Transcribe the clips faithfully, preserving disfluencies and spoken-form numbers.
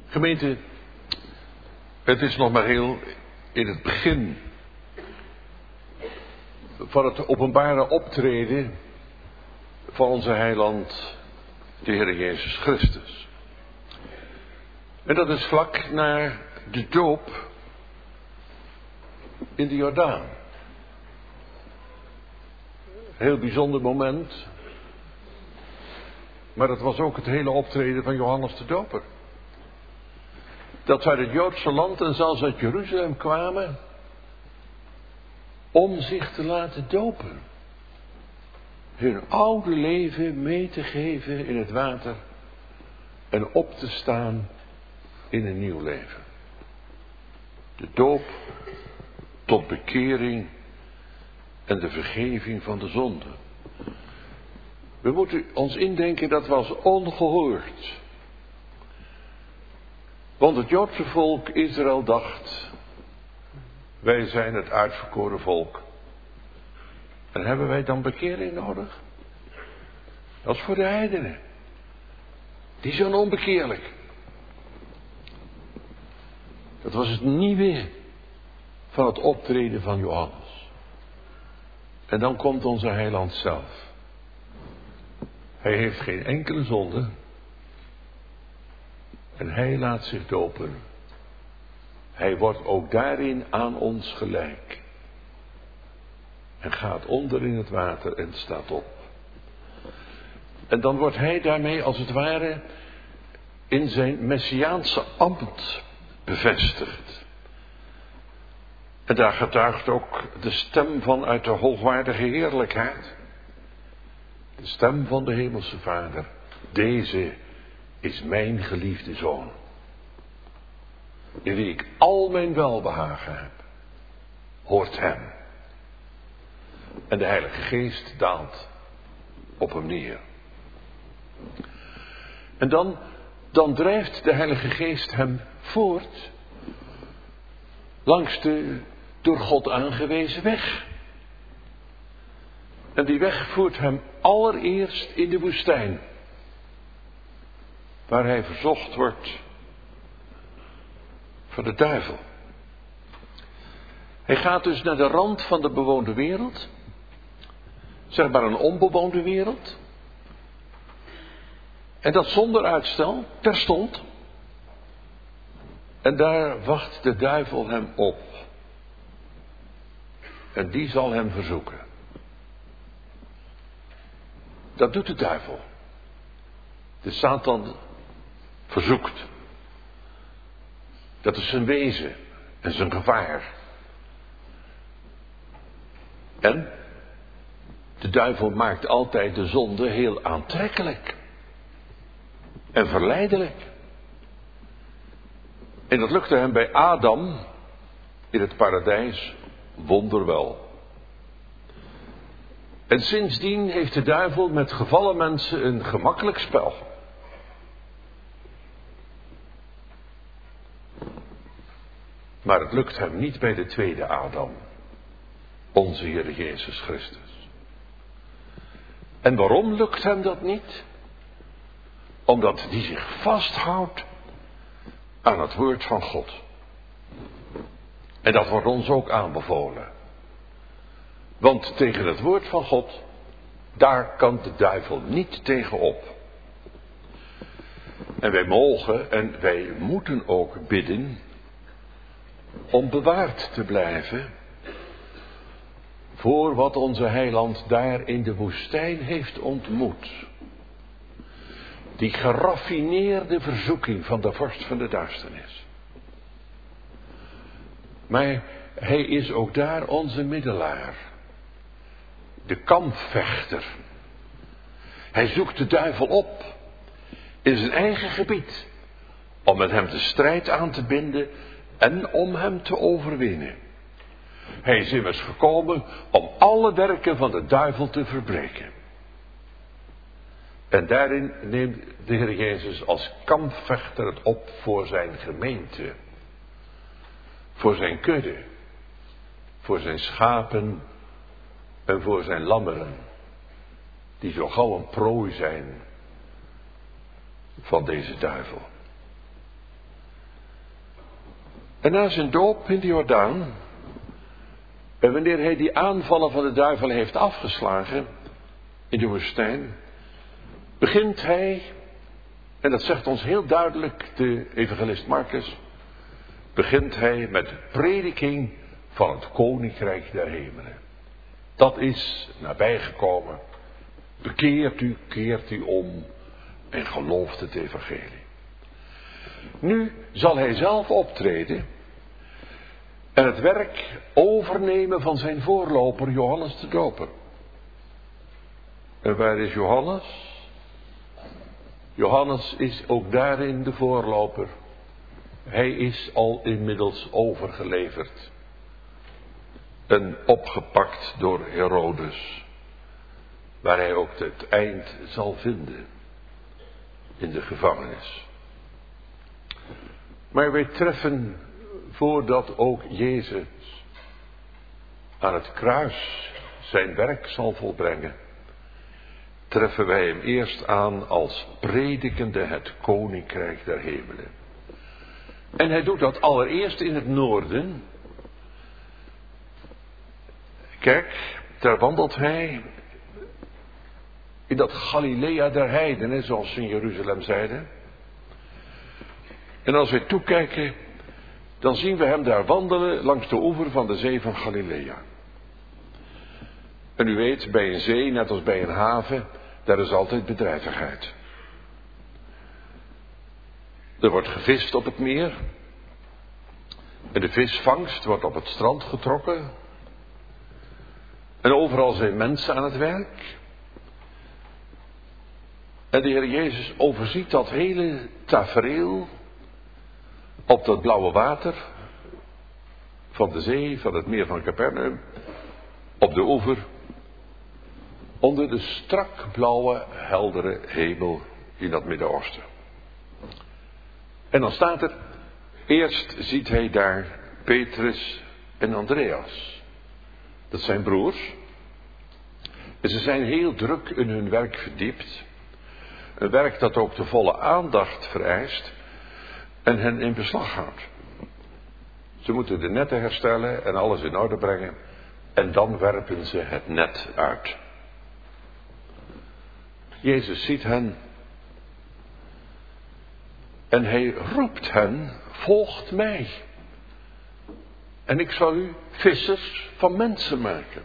Gemeente, het is nog maar heel in het begin van het openbare optreden van onze heiland, de Heer Jezus Christus. En dat is vlak na de doop in de Jordaan. Heel bijzonder moment. Maar dat was ook het hele optreden van Johannes de Doper. Dat ze uit het Joodse land en zelfs uit Jeruzalem kwamen om zich te laten dopen. Hun oude leven mee te geven in het water en op te staan in een nieuw leven. De doop tot bekering en de vergeving van de zonde. We moeten ons indenken, dat was ongehoord. Want het Joodse volk Israël dacht, wij zijn het uitverkoren volk. En hebben wij dan bekering nodig? Dat is voor de heidenen. Die zijn onbekeerlijk. Dat was het nieuwe van het optreden van Johannes. En dan komt onze heiland zelf. Hij heeft geen enkele zonde. En hij laat zich dopen. Hij wordt ook daarin aan ons gelijk. En gaat onder in het water en staat op. En dan wordt hij daarmee als het ware in zijn messiaanse ambt bevestigd. En daar getuigt ook de stem van uit de hoogwaardige heerlijkheid. De stem van de hemelse Vader. Deze is mijn geliefde Zoon. In wie ik al mijn welbehagen heb. Hoort hem. En de Heilige Geest daalt op hem neer. En dan, dan drijft de Heilige Geest hem voort langs de door God aangewezen weg. En die weg voert hem allereerst in de woestijn, waar hij verzocht wordt van de duivel. Hij gaat dus naar de rand van de bewoonde wereld, zeg maar een onbewoonde wereld. En dat zonder uitstel, terstond. En daar wacht de duivel hem op. En die zal hem verzoeken. Dat doet de duivel. De Satan verzoekt. Dat is zijn wezen en zijn gevaar. En de duivel maakt altijd de zonde heel aantrekkelijk. En verleidelijk. En dat lukte hem bij Adam in het paradijs wonderwel. En sindsdien heeft de duivel met gevallen mensen een gemakkelijk spel. Maar het lukt hem niet bij de tweede Adam. Onze Heer Jezus Christus. En waarom lukt hem dat niet? Omdat die zich vasthoudt aan het woord van God. En dat wordt ons ook aanbevolen. Want tegen het woord van God, daar kan de duivel niet tegen op. En wij mogen en wij moeten ook bidden om bewaard te blijven voor wat onze heiland daar in de woestijn heeft ontmoet. Die geraffineerde verzoeking van de vorst van de duisternis. Maar hij is ook daar onze middelaar. De kampvechter. Hij zoekt de duivel op in zijn eigen gebied. Om met hem de strijd aan te binden en om hem te overwinnen. Hij is immers gekomen om alle werken van de duivel te verbreken. En daarin neemt de Heer Jezus als kampvechter het op voor zijn gemeente. Voor zijn kudde. Voor zijn schapen en voor zijn lammeren. Die zo gauw een prooi zijn van deze duivel. En na zijn doop in de Jordaan, en wanneer hij die aanvallen van de duivel heeft afgeslagen in de woestijn, begint hij, en dat zegt ons heel duidelijk de evangelist Marcus, begint hij met de prediking van het koninkrijk der hemelen. Dat is nabijgekomen. Bekeert u, keert u om en gelooft het evangelie. Nu zal hij zelf optreden en het werk overnemen van zijn voorloper Johannes de Doper. En waar is Johannes? Johannes is ook daarin de voorloper. Hij is al inmiddels overgeleverd en opgepakt door Herodes, waar hij ook het eind zal vinden in de gevangenis. Maar wij treffen, voordat ook Jezus aan het kruis zijn werk zal volbrengen, treffen wij hem eerst aan als predikende het koninkrijk der hemelen. En hij doet dat allereerst in het noorden. Kijk, daar wandelt hij in dat Galilea der heidenen, zoals ze in Jeruzalem zeiden. En als wij toekijken, dan zien we hem daar wandelen langs de oever van de zee van Galilea. En u weet, bij een zee, net als bij een haven, daar is altijd bedrijvigheid. Er wordt gevist op het meer. En de visvangst wordt op het strand getrokken. En overal zijn mensen aan het werk. En de Heer Jezus overziet dat hele tafereel op dat blauwe water van de zee, van het meer van Capernaum, op de oever, onder de strak blauwe, heldere hemel in dat Midden-Oosten. En dan staat er, eerst ziet hij daar Petrus en Andreas. Dat zijn broers. En ze zijn heel druk in hun werk verdiept. Een werk dat ook de volle aandacht vereist en hen in beslag houdt. Ze moeten de netten herstellen en alles in orde brengen. En dan werpen ze het net uit. Jezus ziet hen. En hij roept hen, volgt mij. En ik zal u vissers van mensen maken.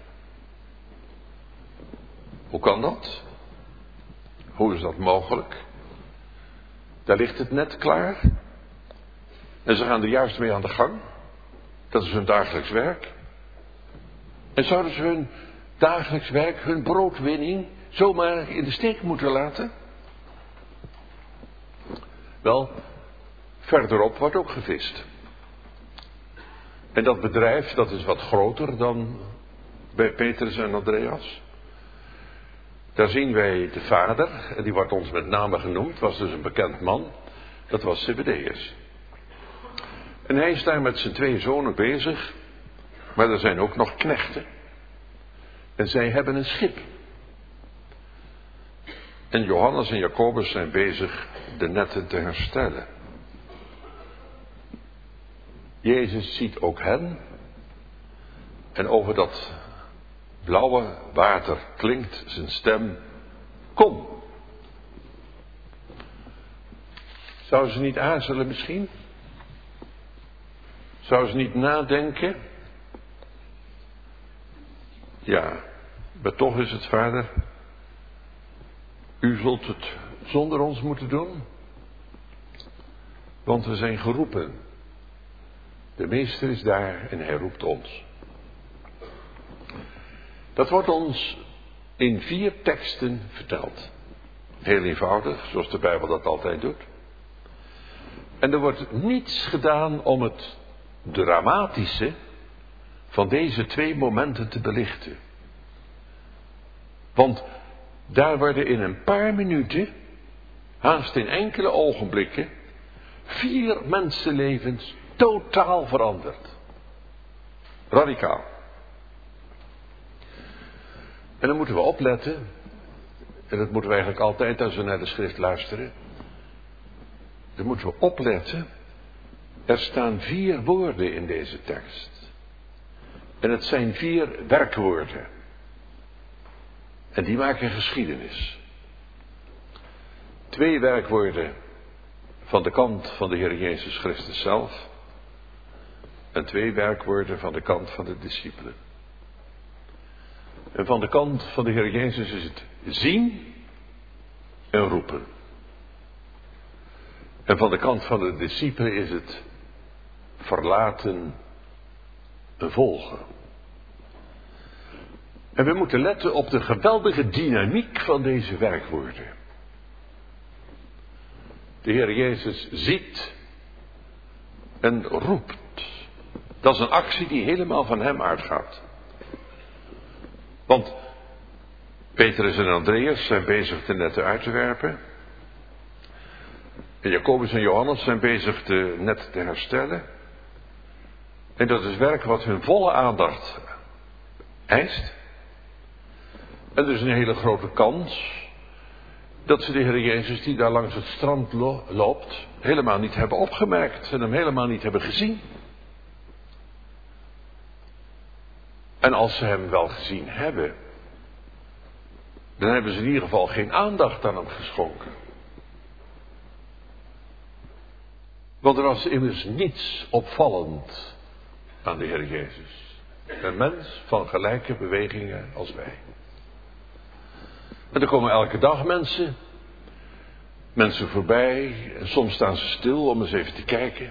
Hoe kan dat? Hoe is dat mogelijk? Daar ligt het net klaar. En ze gaan er juist mee aan de gang. Dat is hun dagelijks werk. En zouden ze hun dagelijks werk, hun broodwinning, zomaar in de steek moeten laten? Wel, verderop wordt ook gevist. En dat bedrijf, dat is wat groter dan bij Petrus en Andreas. Daar zien wij de vader, en die wordt ons met name genoemd, was dus een bekend man. Dat was Zebedeus. En hij is daar met zijn twee zonen bezig, maar er zijn ook nog knechten. En zij hebben een schip. En Johannes en Jacobus zijn bezig de netten te herstellen. Jezus ziet ook hen. En over dat blauwe water klinkt zijn stem. Kom. Zou ze niet aarzelen misschien? Zou ze niet nadenken? Ja, maar toch is het, vader, u zult het zonder ons moeten doen. Want we zijn geroepen. De meester is daar en hij roept ons. Dat wordt ons in vier teksten verteld. Heel eenvoudig, zoals de Bijbel dat altijd doet. En er wordt niets gedaan om het dramatische van deze twee momenten te belichten. Want daar worden in een paar minuten, haast in enkele ogenblikken, vier mensenlevens totaal veranderd. Radicaal. En dan moeten we opletten, en dat moeten we eigenlijk altijd als we naar de schrift luisteren. Dan moeten we opletten Er staan vier woorden in deze tekst. En het zijn vier werkwoorden. En die maken geschiedenis. Twee werkwoorden van de kant van de Heer Jezus Christus zelf. En twee werkwoorden van de kant van de discipelen. En van de kant van de Heer Jezus is het zien en roepen. En van de kant van de discipelen is het verlaten en volgen. En we moeten letten op de geweldige dynamiek van deze werkwoorden. De Heer Jezus ziet en roept. Dat is een actie die helemaal van hem uitgaat. Want Petrus en Andreas zijn bezig de netten uit te werpen. En Jacobus en Johannes zijn bezig de netten te herstellen. En dat is werk wat hun volle aandacht eist. En er is een hele grote kans dat ze de Heer Jezus die daar langs het strand lo- loopt helemaal niet hebben opgemerkt en hem helemaal niet hebben gezien. En als ze hem wel gezien hebben, dan hebben ze in ieder geval geen aandacht aan hem geschonken. Want er was immers niets opvallend aan de Heer Jezus. Een mens van gelijke bewegingen als wij. En er komen elke dag mensen, mensen voorbij. En soms staan ze stil om eens even te kijken.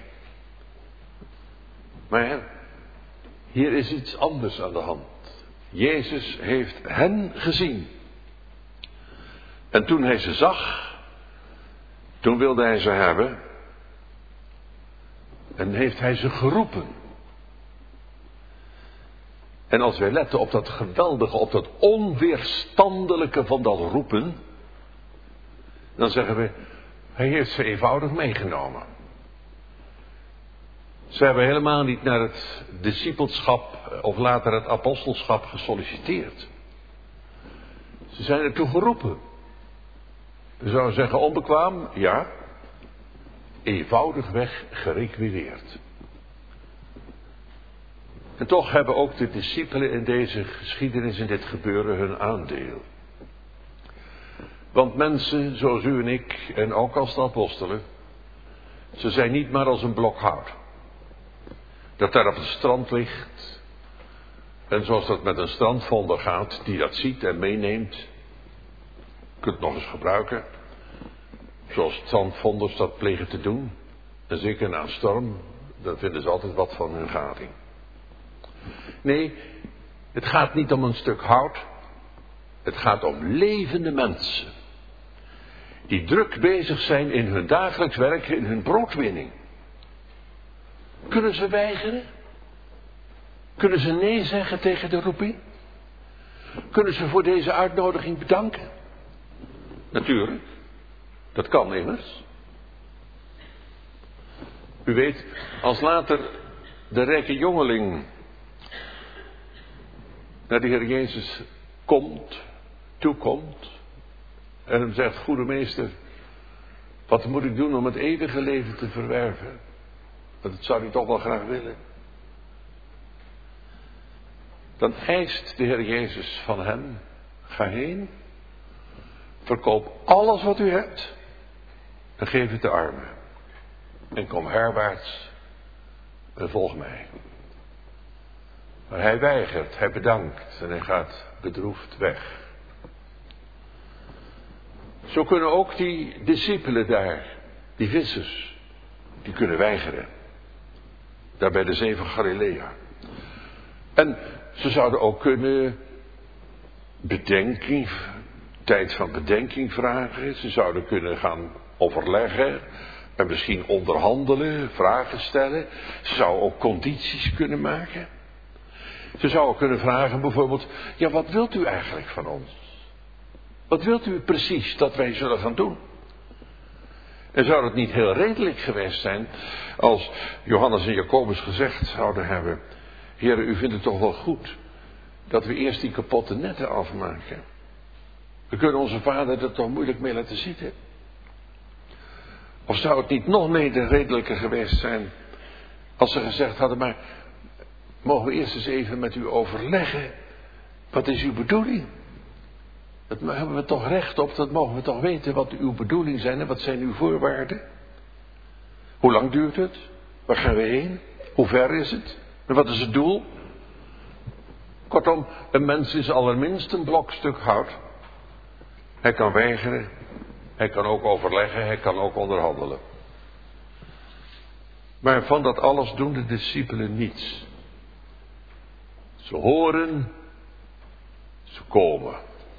Maar hier is iets anders aan de hand. Jezus heeft hen gezien. En toen hij ze zag, toen wilde hij ze hebben. En heeft hij ze geroepen. En als wij letten op dat geweldige, op dat onweerstandelijke van dat roepen, dan zeggen we, hij heeft ze eenvoudig meegenomen. Ze hebben helemaal niet naar het discipelschap of later het apostelschap gesolliciteerd. Ze zijn ertoe geroepen. We zouden zeggen onbekwaam, ja, eenvoudigweg gerequireerd. En toch hebben ook de discipelen in deze geschiedenis, in dit gebeuren, hun aandeel. Want mensen zoals u en ik, en ook als de apostelen, ze zijn niet maar als een blok hout. Dat daar op het strand ligt. En zoals dat met een strandvonder gaat, die dat ziet en meeneemt. Kunt het nog eens gebruiken. Zoals strandvonders dat plegen te doen. En zeker na een storm, dan vinden ze altijd wat van hun gading. Nee, het gaat niet om een stuk hout. Het gaat om levende mensen. Die druk bezig zijn in hun dagelijks werk, in hun broodwinning. Kunnen ze weigeren? Kunnen ze nee zeggen tegen de roeping? Kunnen ze voor deze uitnodiging bedanken? Natuurlijk, dat kan immers. U weet, als later de rijke jongeling naar de Heer Jezus komt, toekomt, en hem zegt, goede meester, wat moet ik doen om het eeuwige leven te verwerven? Want dat zou ik toch wel graag willen. Dan eist de Heer Jezus van hem, ga heen, verkoop alles wat u hebt en geef het de armen. En kom herwaarts en volg mij. Maar hij weigert, hij bedankt en hij gaat bedroefd weg. Zo kunnen ook die discipelen daar, die vissers, die kunnen weigeren. Daar bij de zee van Galilea. En ze zouden ook kunnen bedenking, tijd van bedenking vragen. Ze zouden kunnen gaan overleggen en misschien onderhandelen, vragen stellen. Ze zouden ook condities kunnen maken. Ze zouden kunnen vragen bijvoorbeeld, ja, wat wilt u eigenlijk van ons? Wat wilt u precies dat wij zullen gaan doen? En zou het niet heel redelijk geweest zijn als Johannes en Jacobus gezegd zouden hebben, Heere, u vindt het toch wel goed dat we eerst die kapotte netten afmaken? We kunnen onze vader er toch moeilijk mee laten zitten? Of zou het niet nog mede redelijker geweest zijn Als ze gezegd hadden, maar mogen we eerst eens even met u overleggen. Wat is uw bedoeling? Dat hebben we toch recht op, dat mogen we toch weten wat uw bedoeling zijn en wat zijn uw voorwaarden? Hoe lang duurt het? Waar gaan we heen? Hoe ver is het? En wat is het doel? Kortom, een mens is allerminst een blokstuk hout. Hij kan weigeren, hij kan ook overleggen, hij kan ook onderhandelen. Maar van dat alles doen de discipelen niets. Ze horen, ze komen.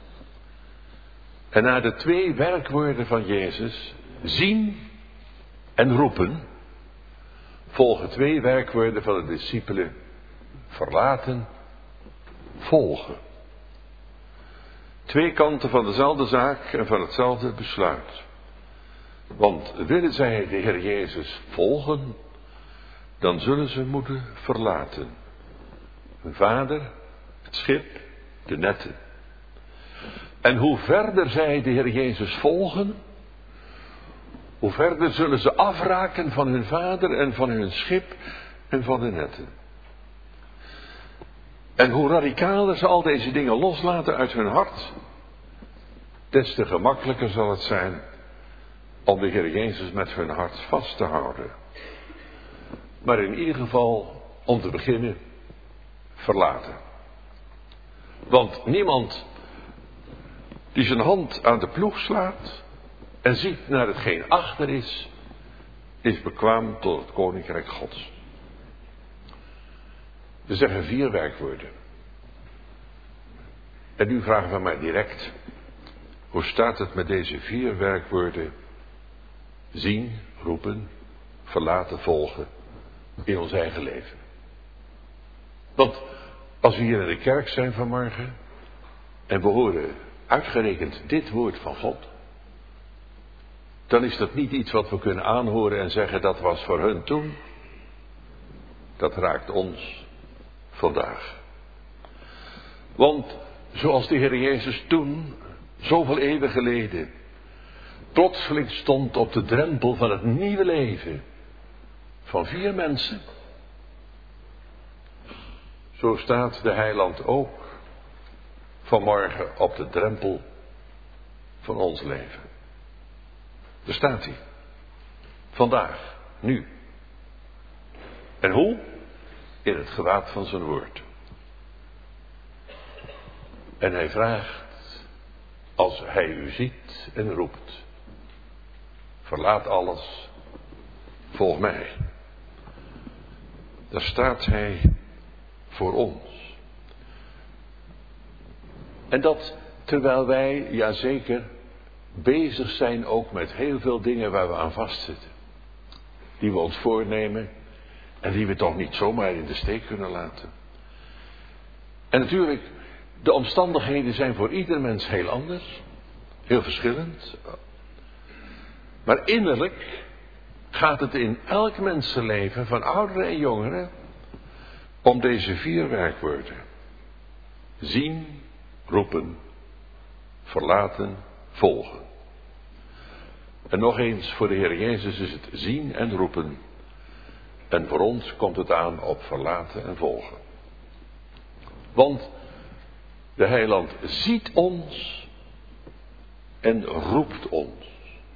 En na de twee werkwoorden van Jezus, zien en roepen, volgen twee werkwoorden van de discipelen, verlaten, volgen. Twee kanten van dezelfde zaak en van hetzelfde besluit. Want willen zij de Heer Jezus volgen, dan zullen ze moeten verlaten. Hun vader, het schip, de netten. En hoe verder zij de Heer Jezus volgen, hoe verder zullen ze afraken van hun vader en van hun schip en van de netten. En hoe radicaler ze al deze dingen loslaten uit hun hart, des te gemakkelijker zal het zijn om de Heer Jezus met hun hart vast te houden. Maar in ieder geval, om te beginnen, verlaten. Want niemand die zijn hand aan de ploeg slaat en ziet naar hetgeen achter is, is bekwaam tot het koninkrijk Gods. We zeggen vier werkwoorden. En nu vragen we mij direct, hoe staat het met deze vier werkwoorden? Zien, roepen, verlaten, volgen in ons eigen leven. Want als we hier in de kerk zijn vanmorgen en we horen uitgerekend dit woord van God, dan is dat niet iets wat we kunnen aanhoren en zeggen dat was voor hun toen. Dat raakt ons vandaag. Want zoals de Heer Jezus toen, zoveel eeuwen geleden, plotseling stond op de drempel van het nieuwe leven van vier mensen, zo staat de Heiland ook vanmorgen op de drempel van ons leven. Daar staat hij. Vandaag, nu. En hoe? In het gewaad van zijn woord. En hij vraagt, als hij u ziet en roept, verlaat alles, volg mij. Daar staat hij voor ons. En dat terwijl wij, ja zeker, bezig zijn ook met heel veel dingen waar we aan vastzitten. Die we ons voornemen en die we toch niet zomaar in de steek kunnen laten. En natuurlijk, de omstandigheden zijn voor ieder mens heel anders. Heel verschillend. Maar innerlijk gaat het in elk mensenleven, van ouderen en jongeren, om deze vier werkwoorden. Zien, roepen, verlaten, volgen. En nog eens, voor de Heer Jezus is het zien en roepen. En voor ons komt het aan op verlaten en volgen. Want de Heiland ziet ons en roept ons.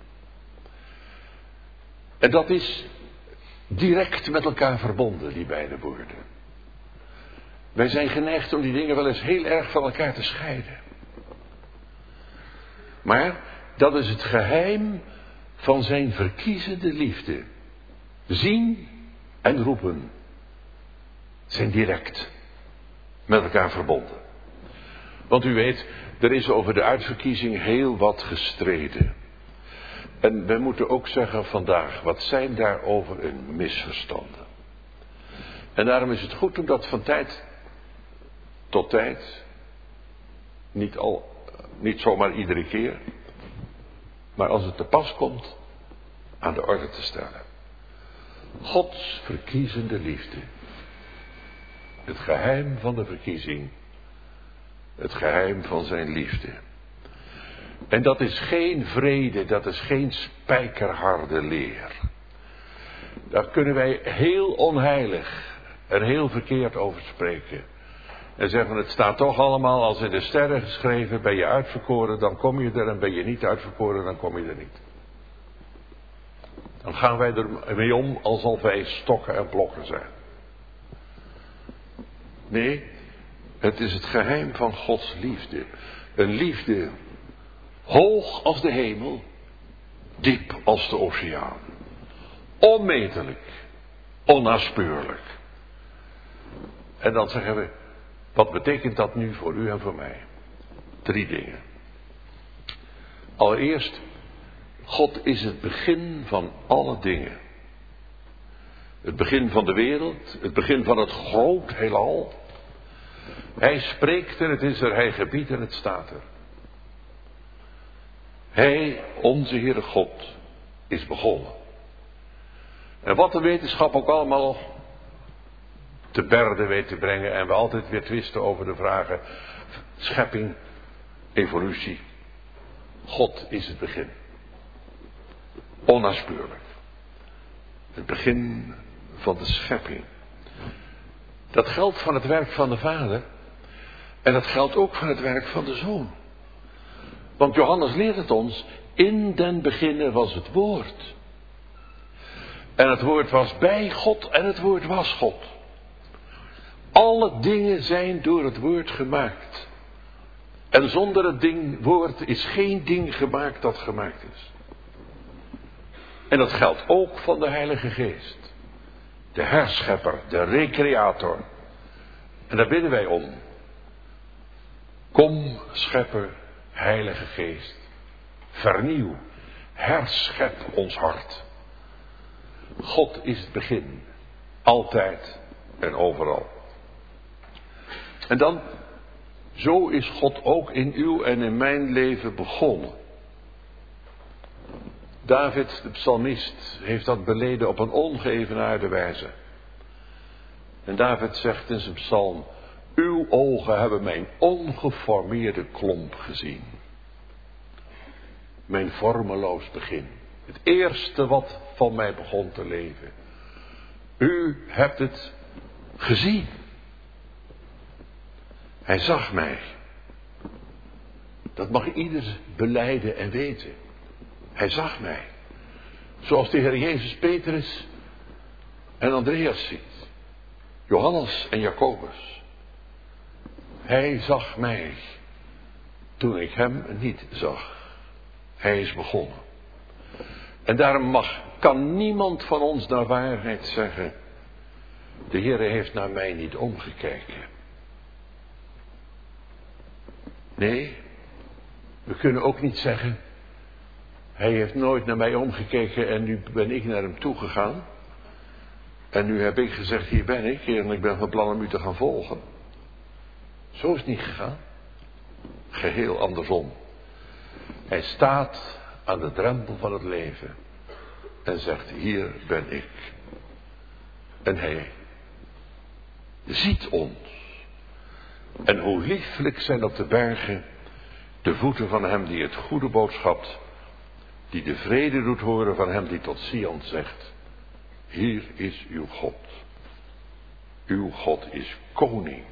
En dat is direct met elkaar verbonden, die beide woorden. Wij zijn geneigd om die dingen wel eens heel erg van elkaar te scheiden. Maar dat is het geheim van zijn verkiezende liefde. Zien en roepen zijn direct met elkaar verbonden. Want u weet, er is over de uitverkiezing heel wat gestreden. En we moeten ook zeggen vandaag, wat zijn daarover een misverstanden. En daarom is het goed om dat van tijd tot tijd, niet, al, niet zomaar iedere keer, maar als het te pas komt, aan de orde te stellen. Gods verkiezende liefde. Het geheim van de verkiezing. Het geheim van zijn liefde. En dat is geen vrede, dat is geen spijkerharde leer. Daar kunnen wij heel onheilig en heel verkeerd over spreken. En zeggen, het staat toch allemaal als in de sterren geschreven, ben je uitverkoren, dan kom je er, en ben je niet uitverkoren, dan kom je er niet. Dan gaan wij er mee om alsof wij stokken en blokken zijn. Nee, het is het geheim van Gods liefde. Een liefde hoog als de hemel, diep als de oceaan. Onmetelijk, onnaspeurlijk. En dan zeggen we, wat betekent dat nu voor u en voor mij? Drie dingen. Allereerst, God is het begin van alle dingen. Het begin van de wereld, het begin van het groot heelal. Hij spreekt en het is er, hij gebiedt en het staat er. Hij, onze Heere God, is begonnen. En wat de wetenschap ook allemaal te berde weet te brengen, en we altijd weer twisten over de vragen schepping, evolutie. God is het begin. Onnaspeurlijk. Het begin van de schepping. Dat geldt van het werk van de Vader. En dat geldt ook van het werk van de Zoon. Want Johannes leert het ons. In den beginne was het woord. En het woord was bij God en het woord was God. Alle dingen zijn door het woord gemaakt. En zonder het ding, woord is geen ding gemaakt dat gemaakt is. En dat geldt ook van de Heilige Geest. De herschepper, de recreator. En daar bidden wij om. Kom, schepper, Heilige Geest. Vernieuw, herschep ons hart. God is het begin. Altijd en overal. En dan, zo is God ook in uw en in mijn leven begonnen. David, de psalmist, heeft dat beleden op een ongeëvenaarde wijze. En David zegt in zijn psalm, uw ogen hebben mijn ongeformeerde klomp gezien. Mijn vormeloos begin. Het eerste wat van mij begon te leven. U hebt het gezien. Hij zag mij. Dat mag ieder belijden en weten. Hij zag mij. Zoals de Heer Jezus Petrus en Andreas ziet. Johannes en Jacobus. Hij zag mij toen ik hem niet zag. Hij is begonnen. En daarom mag, kan niemand van ons naar waarheid zeggen, de Heer heeft naar mij niet omgekeken. Nee, we kunnen ook niet zeggen, hij heeft nooit naar mij omgekeken en nu ben ik naar hem toegegaan. En nu heb ik gezegd, hier ben ik, Heer, en ik ben van plan om u te gaan volgen. Zo is het niet gegaan. Geheel andersom. Hij staat aan de drempel van het leven en zegt, hier ben ik. En hij ziet ons. En hoe lieflijk zijn op de bergen de voeten van hem die het goede boodschapt, die de vrede doet horen van hem die tot Sion zegt, hier is uw God. Uw God is koning.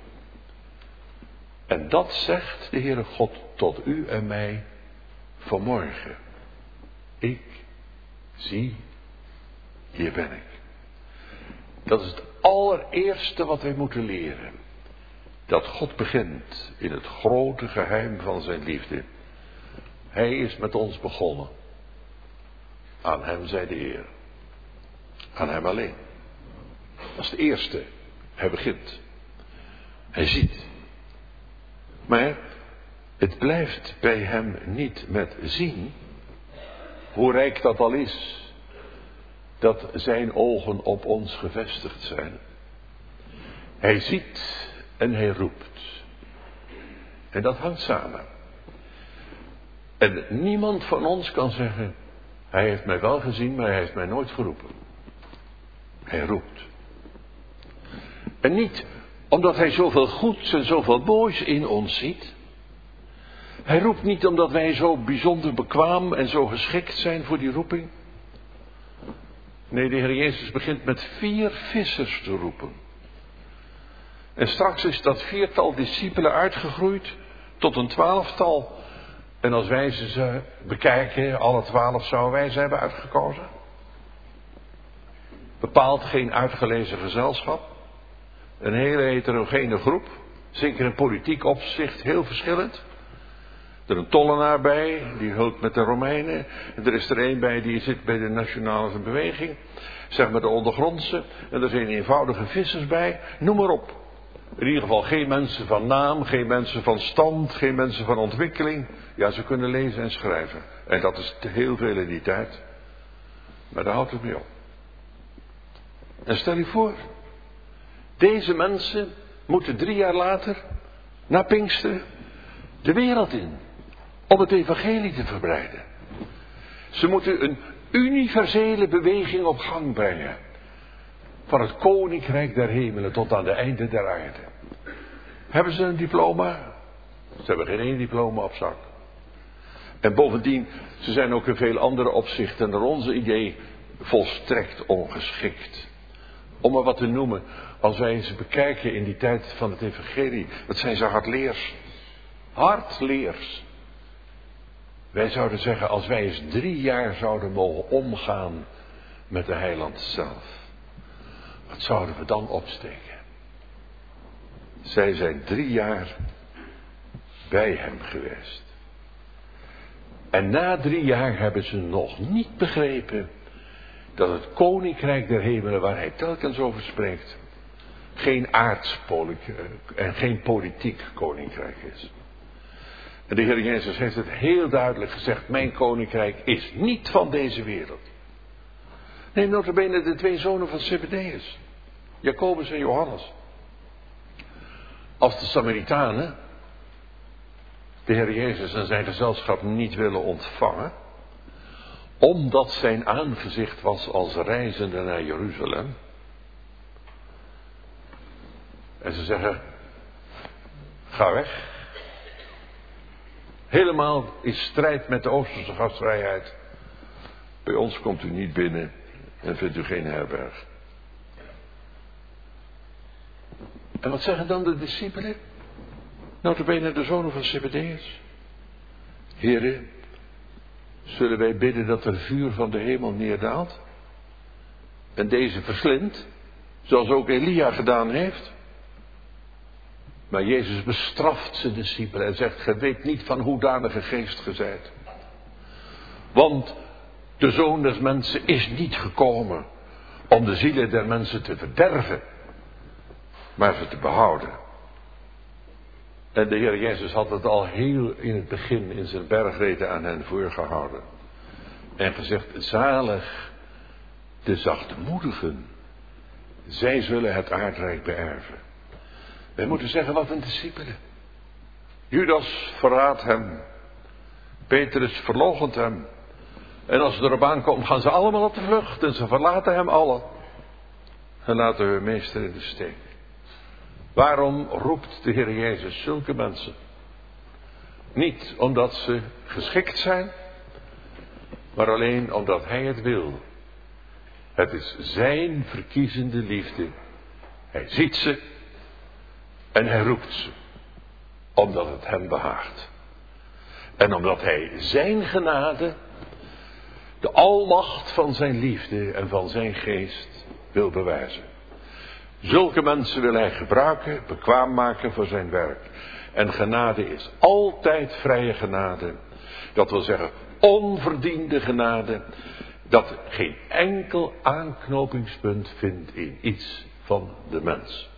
En dat zegt de Heere God tot u en mij vanmorgen. Ik zie, hier ben ik. Dat is het allereerste wat wij moeten leren. Dat God begint in het grote geheim van zijn liefde. Hij is met ons begonnen. Aan hem zij de eer. Aan hem alleen. Dat is het eerste. Hij begint. Hij ziet. Maar het blijft bij hem niet met zien, hoe rijk dat al is, dat zijn ogen op ons gevestigd zijn. Hij ziet en hij roept. En dat hangt samen. En niemand van ons kan zeggen, hij heeft mij wel gezien, maar hij heeft mij nooit geroepen. Hij roept. En niet omdat hij zoveel goeds en zoveel moois in ons ziet. Hij roept niet omdat wij zo bijzonder bekwaam en zo geschikt zijn voor die roeping. Nee, de Heer Jezus begint met vier vissers te roepen. En straks is dat viertal discipelen uitgegroeid tot een twaalftal. En als wij ze bekijken, alle twaalf zouden wij ze hebben uitgekozen. Bepaald geen uitgelezen gezelschap. Een hele heterogene groep. Zeker in politiek opzicht heel verschillend. Er is een tollenaar bij, die hulp met de Romeinen. En er is er een bij, die zit bij de Nationale Beweging. Zeg maar de ondergrondse. En er zijn eenvoudige vissers bij. Noem maar op. In ieder geval geen mensen van naam, geen mensen van stand, geen mensen van ontwikkeling. Ja, ze kunnen lezen en schrijven. En dat is te heel veel in die tijd. Maar daar houdt het mee op. En stel je voor, deze mensen moeten drie jaar later, na Pinksteren, de wereld in. Om het evangelie te verbreiden. Ze moeten een universele beweging op gang brengen. Van het koninkrijk der hemelen tot aan de einde der aarde. Hebben ze een diploma? Ze hebben geen één diploma op zak. En bovendien, ze zijn ook in veel andere opzichten naar onze idee volstrekt ongeschikt. Om maar wat te noemen, als wij ze bekijken in die tijd van het evangelie, wat zijn ze hardleers. Hardleers. Wij zouden zeggen, als wij eens drie jaar zouden mogen omgaan met de heiland zelf. Wat zouden we dan opsteken? Zij zijn drie jaar bij hem geweest. En na drie jaar hebben ze nog niet begrepen dat het koninkrijk der hemelen, waar hij telkens over spreekt, geen aards en geen politiek koninkrijk is. En de Heer Jezus heeft het heel duidelijk gezegd, mijn koninkrijk is niet van deze wereld. Neem nota bene de twee zonen van Zebedeus, Jacobus en Johannes. Als de Samaritanen de Heer Jezus en zijn gezelschap niet willen ontvangen, omdat zijn aangezicht was als reizende naar Jeruzalem. En ze zeggen, ga weg. Helemaal in strijd met de Oosterse gastvrijheid. Bij ons komt u niet binnen en vindt u geen herberg. En wat zeggen dan de discipelen? Nota bene de zonen van Zebedeus. Heren, zullen wij bidden dat er vuur van de hemel neerdaalt? En deze verslindt, zoals ook Elia gedaan heeft? Maar Jezus bestraft zijn discipelen en zegt, gij weet niet van hoedanige geest ge zijt. Want de Zoon des Mensen is niet gekomen om de zielen der mensen te verderven, maar ze te behouden. En de Heer Jezus had het al heel in het begin in zijn bergreden aan hen voorgehouden. En gezegd, zalig de zachtmoedigen, zij zullen het aardrijk beërven. Wij moeten zeggen, wat een discipelen. Judas verraadt hem. Petrus verloochent hem. En als het erop aankomt, gaan ze allemaal op de vlucht. En ze verlaten hem allen. En laten hun meester in de steek. Waarom roept de Heer Jezus zulke mensen? Niet omdat ze geschikt zijn, maar alleen omdat hij het wil. Het is zijn verkiezende liefde. Hij ziet ze en hij roept ze, omdat het hem behaagt. En omdat hij zijn genade, de almacht van zijn liefde en van zijn geest wil bewijzen. Zulke mensen wil hij gebruiken, bekwaam maken voor zijn werk. En genade is altijd vrije genade. Dat wil zeggen onverdiende genade. Dat geen enkel aanknopingspunt vindt in iets van de mens.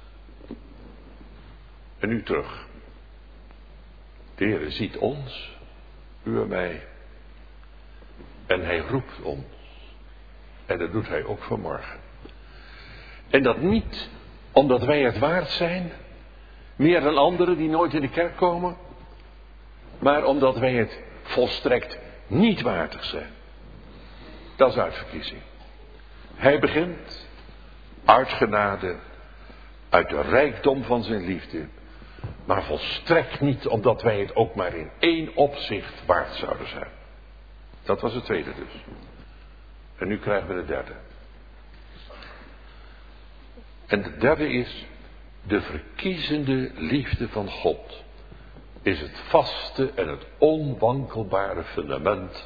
En nu terug. De Heer ziet ons, u en mij. En hij roept ons. En dat doet hij ook vanmorgen. En dat niet omdat wij het waard zijn, meer dan anderen die nooit in de kerk komen, maar omdat wij het volstrekt niet waardig zijn. Dat is uitverkiezing. Hij begint uit genade, uit de rijkdom van zijn liefde, maar volstrekt niet omdat wij het ook maar in één opzicht waard zouden zijn. Dat was het tweede dus. En nu krijgen we de derde. En de derde is, de verkiezende liefde van God is het vaste en het onwankelbare fundament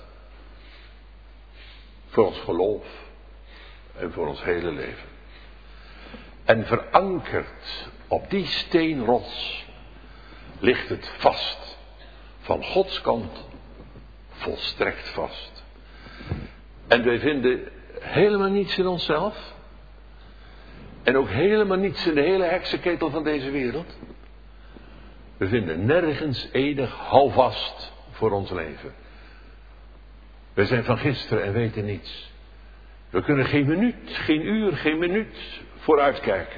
voor ons geloof en voor ons hele leven. En verankerd op die steenrots ligt het vast, van Gods kant volstrekt vast. En wij vinden helemaal niets in onszelf. En ook helemaal niets in de hele heksenketel van deze wereld. We vinden nergens enig houvast voor ons leven. We zijn van gisteren en weten niets. We kunnen geen minuut, geen uur, geen minuut vooruitkijken.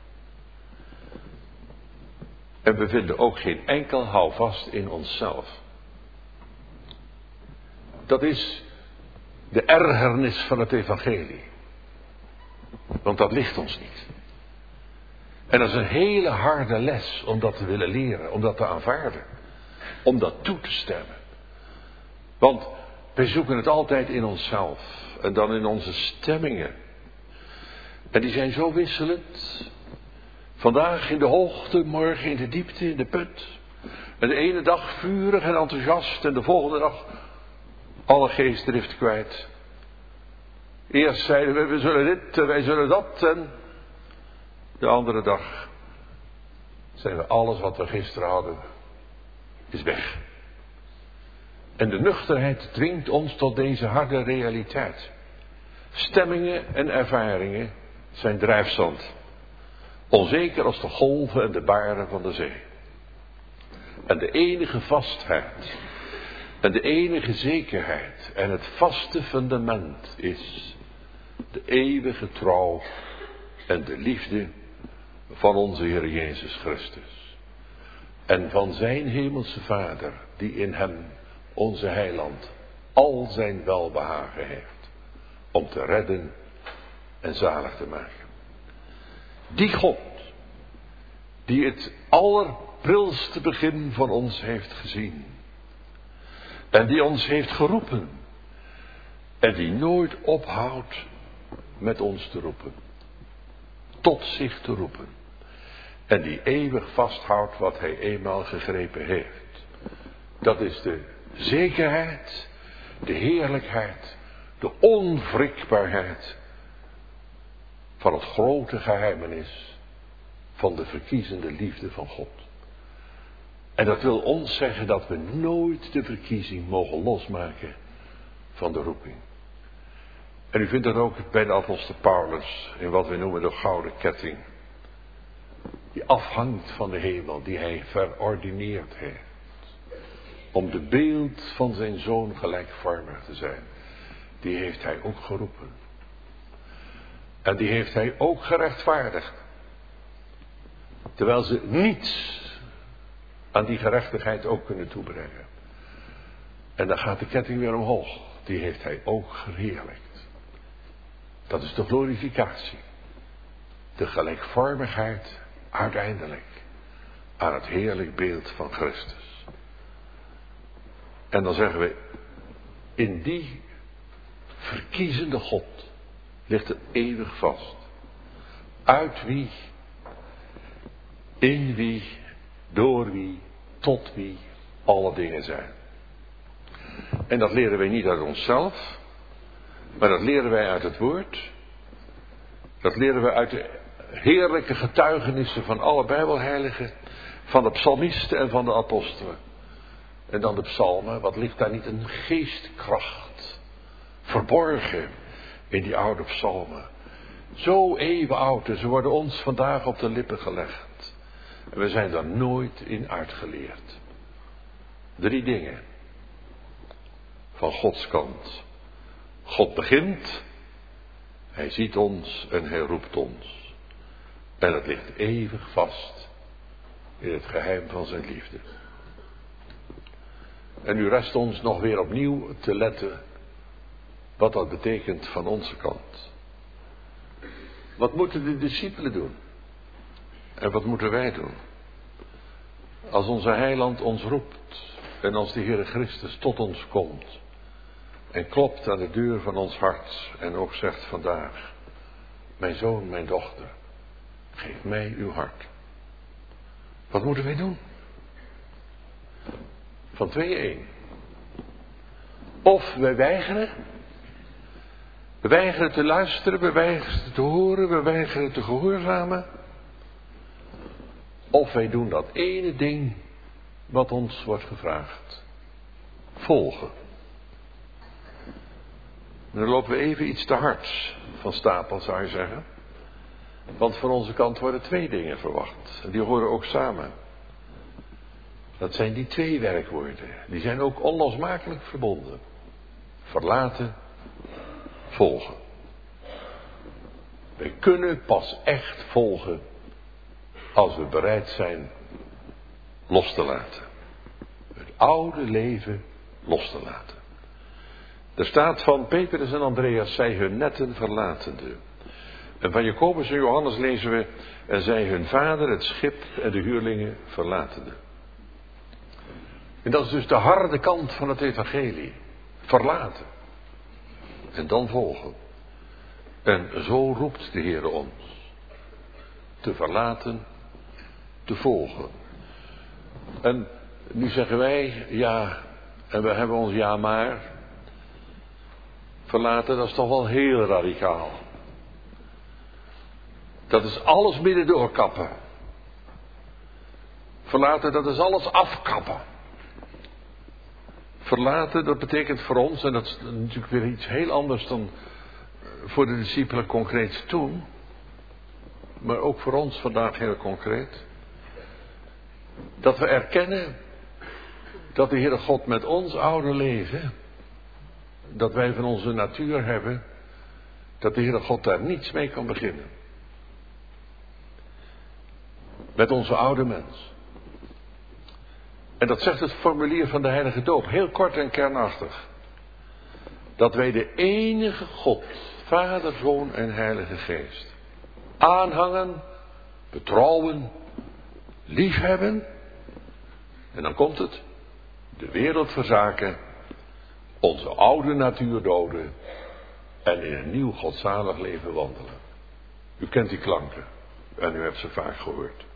En we vinden ook geen enkel houvast in onszelf. Dat is de ergernis van het evangelie. Want dat ligt ons niet. En dat is een hele harde les om dat te willen leren, om dat te aanvaarden. Om dat toe te stemmen. Want wij zoeken het altijd in onszelf. En dan in onze stemmingen. En die zijn zo wisselend. Vandaag in de hoogte, morgen in de diepte, in de put. En de ene dag vurig en enthousiast en de volgende dag alle geestdrift kwijt. Eerst zeiden we, we zullen dit en wij zullen dat. En de andere dag zijn we alles wat we gisteren hadden, is weg. En de nuchterheid dwingt ons tot deze harde realiteit. Stemmingen en ervaringen zijn drijfzand. Onzeker als de golven en de baren van de zee. En de enige vastheid en de enige zekerheid en het vaste fundament is de eeuwige trouw en de liefde van onze Heer Jezus Christus. En van zijn hemelse Vader, die in hem, onze heiland, al zijn welbehagen heeft. Om te redden en zalig te maken. Die God, die het allerprilste begin van ons heeft gezien. En die ons heeft geroepen. En die nooit ophoudt met ons te roepen. Tot zich te roepen. En die eeuwig vasthoudt wat hij eenmaal gegrepen heeft. Dat is de zekerheid, de heerlijkheid, de onwrikbaarheid van het grote geheimenis van de verkiezende liefde van God. En dat wil ons zeggen dat we nooit de verkiezing mogen losmaken van de roeping. En u vindt dat ook bij de apostel Paulus in wat we noemen de gouden ketting. Die afhangt van de hemel, die hij verordineerd heeft. Om de beeld van zijn zoon gelijkvormig te zijn. Die heeft hij ook geroepen. En die heeft hij ook gerechtvaardigd. Terwijl ze niets aan die gerechtigheid ook kunnen toebrengen. En dan gaat de ketting weer omhoog. Die heeft hij ook verheerlijkt. Dat is de glorificatie. De gelijkvormigheid uiteindelijk aan het heerlijk beeld van Christus. En dan zeggen we, in die verkiezende God ligt het eeuwig vast. Uit wie, in wie, door wie, tot wie alle dingen zijn. En dat leren wij niet uit onszelf, maar dat leren wij uit het woord. Dat leren we uit de heerlijke getuigenissen van alle Bijbelheiligen, van de psalmisten en van de apostelen. En dan de psalmen, wat ligt daar niet een geestkracht verborgen in die oude psalmen. Zo eeuwenoud en ze worden ons vandaag op de lippen gelegd. En we zijn daar nooit in uitgeleerd. Drie dingen. Van Gods kant. God begint. Hij ziet ons en hij roept ons. En het ligt eeuwig vast in het geheim van zijn liefde. En nu rest ons nog weer opnieuw te letten wat dat betekent van onze kant. Wat moeten de discipelen doen? En wat moeten wij doen? Als onze heiland ons roept en als de Heere Christus tot ons komt en klopt aan de deur van ons hart en ook zegt vandaag, mijn zoon, mijn dochter, Geef mij uw hart. Wat moeten wij doen? Van twee één. Of wij weigeren. We weigeren te luisteren, we weigeren te horen, we weigeren te gehoorzamen. Of wij doen dat ene ding wat ons wordt gevraagd. Volgen. En dan lopen we even iets te hard van stapel, zou je zeggen. Want van onze kant worden twee dingen verwacht. En die horen ook samen. Dat zijn die twee werkwoorden. Die zijn ook onlosmakelijk verbonden. Verlaten, volgen. Wij kunnen pas echt volgen als we bereid zijn los te laten. Het oude leven los te laten. Er staat van Petrus en Andreas, zij hun netten verlatende. En van Jacobus en Johannes lezen we, en zij hun vader, het schip en de huurlingen verlatende. En dat is dus de harde kant van het evangelie. Verlaten. En dan volgen. En zo roept de Heer ons. Te verlaten, te volgen. En nu zeggen wij, ja, en we hebben ons ja maar. Verlaten, dat is toch wel heel radicaal. Dat is alles midden doorkappen. Verlaten, dat is alles afkappen. Verlaten, dat betekent voor ons, en dat is natuurlijk weer iets heel anders dan voor de discipelen concreet toen, maar ook voor ons vandaag heel concreet, dat we erkennen dat de Heere God met ons oude leven, dat wij van onze natuur hebben, dat de Heere God daar niets mee kan beginnen. Met onze oude mens. En dat zegt het formulier van de heilige doop, heel kort en kernachtig. Dat wij de enige God, Vader, Zoon en Heilige Geest, aanhangen, betrouwen, liefhebben. En dan komt het, de wereld verzaken, onze oude natuur doden en in een nieuw godzalig leven wandelen. U kent die klanken en u hebt ze vaak gehoord.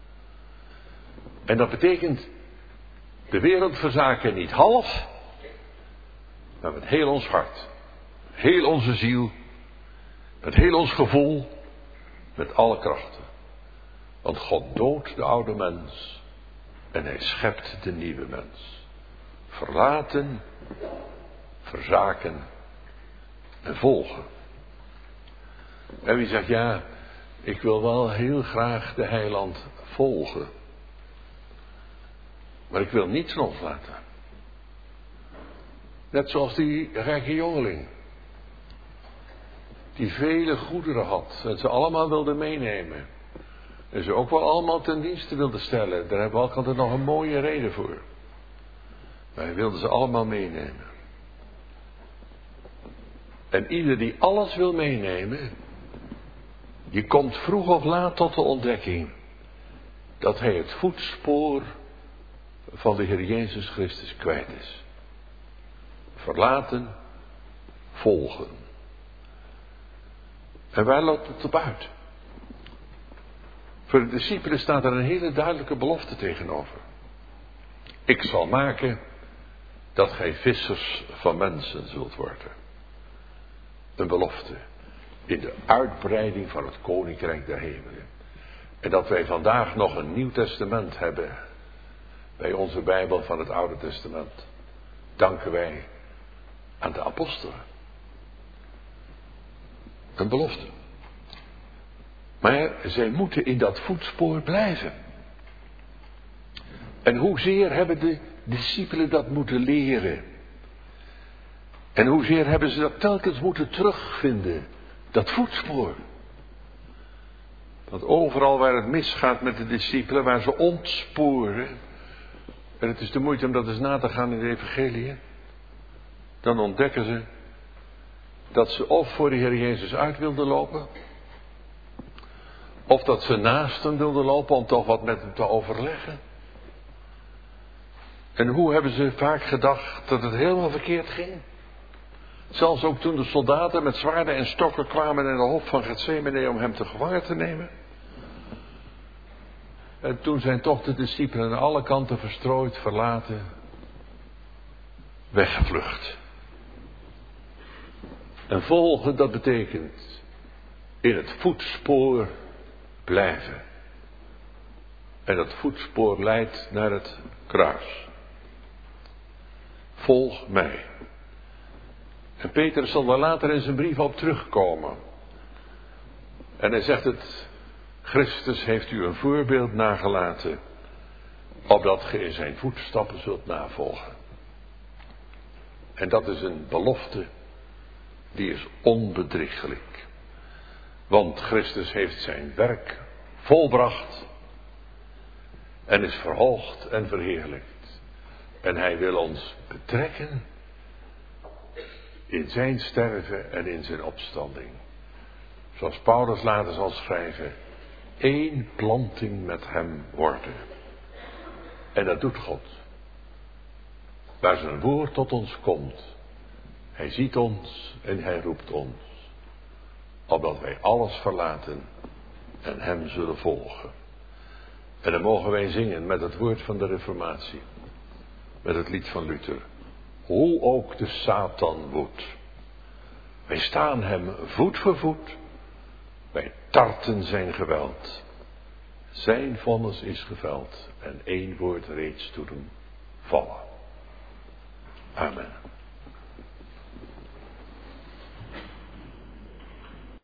En dat betekent de wereld verzaken niet half, maar met heel ons hart, heel onze ziel, met heel ons gevoel, met alle krachten. Want God doodt de oude mens en hij schept de nieuwe mens. Verlaten, verzaken en volgen. En wie zegt, ja, ik wil wel heel graag de heiland volgen. Maar ik wil niets loslaten. Net zoals die rijke jongeling. Die vele goederen had. En ze allemaal wilde meenemen. En ze ook wel allemaal ten dienste wilde stellen. Daar hebben we ook altijd nog een mooie reden voor. Maar hij wilde ze allemaal meenemen. En ieder die alles wil meenemen. Die komt vroeg of laat tot de ontdekking. Dat hij het voetspoor van de Heer Jezus Christus kwijt is. Verlaten, volgen. En waar loopt het op uit? Voor de discipelen staat er een hele duidelijke belofte tegenover. Ik zal maken dat gij vissers van mensen zult worden. Een belofte in de uitbreiding van het Koninkrijk der Hemelen. En dat wij vandaag nog een Nieuw Testament hebben bij onze Bijbel van het Oude Testament, danken wij aan de apostelen. Een belofte. Maar zij moeten in dat voetspoor blijven. En hoezeer hebben de discipelen dat moeten leren? En hoezeer hebben ze dat telkens moeten terugvinden? Dat voetspoor. Want overal waar het misgaat met de discipelen, waar ze ontsporen, en het is de moeite om dat eens na te gaan in de evangelie, dan ontdekken ze dat ze of voor de Heer Jezus uit wilden lopen, of dat ze naast hem wilden lopen om toch wat met hem te overleggen. En hoe hebben ze vaak gedacht dat het helemaal verkeerd ging? Zelfs ook toen de soldaten met zwaarden en stokken kwamen in de hof van Gethsemane om hem te gevangen te nemen. En toen zijn toch de discipelen aan alle kanten verstrooid, verlaten, weggevlucht. En volgen, dat betekent in het voetspoor blijven. En dat voetspoor leidt naar het kruis. Volg mij. En Petrus zal daar later in zijn brief op terugkomen. En hij zegt het, Christus heeft u een voorbeeld nagelaten, opdat ge in zijn voetstappen zult navolgen. En dat is een belofte, die is onbedriegelijk. Want Christus heeft zijn werk volbracht en is verhoogd en verheerlijkt. En hij wil ons betrekken in zijn sterven en in zijn opstanding. Zoals Paulus later zal schrijven, één planting met hem worden. En dat doet God. Waar zijn woord tot ons komt. Hij ziet ons en hij roept ons. Opdat wij alles verlaten en hem zullen volgen. En dan mogen wij zingen met het woord van de Reformatie. Met het lied van Luther. Hoe ook de Satan woedt. Wij staan hem voet voor voet. Wij tarten zijn geweld. Zijn vonnis is geveld. En één woord reeds toe doen vallen. Amen.